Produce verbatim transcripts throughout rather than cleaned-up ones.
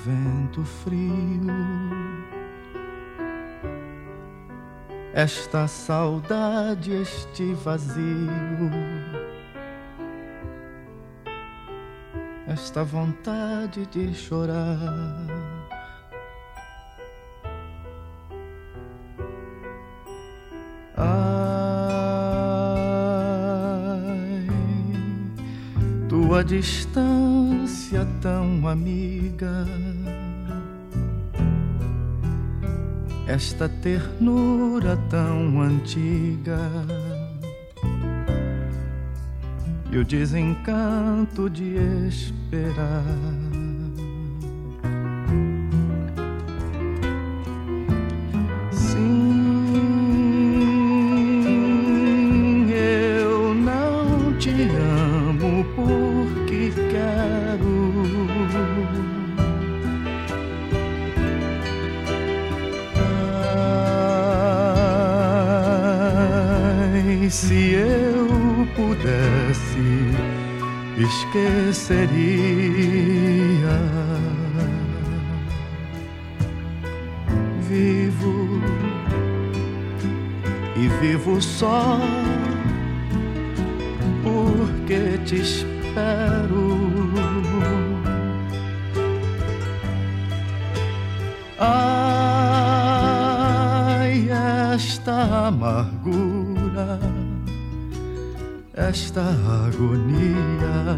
vento frio, esta saudade, este vazio, esta vontade de chorar. Ai, tua distância tão amiga, esta ternura tão antiga e o desencanto de esperar. Sim, eu não te amo porque quero. Ai, se eu pudesse, esqueceria. Vivo e vivo só porque te espero. Ai, esta amargura, esta agonia.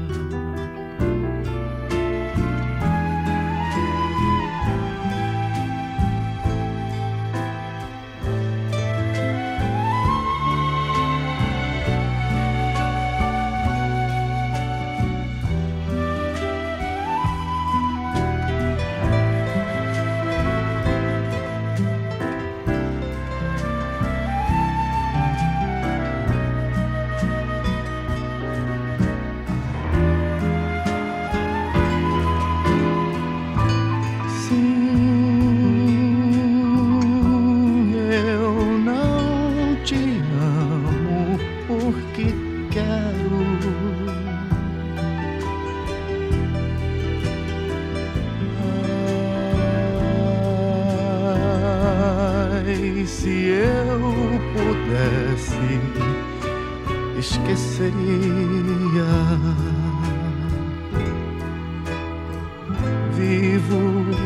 Se eu pudesse, esqueceria. Vivo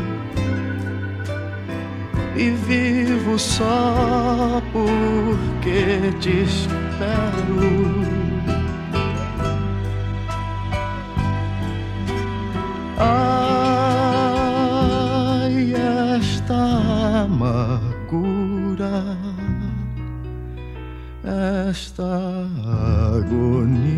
e vivo só porque te espero. Ai, esta amargura, esta agonia.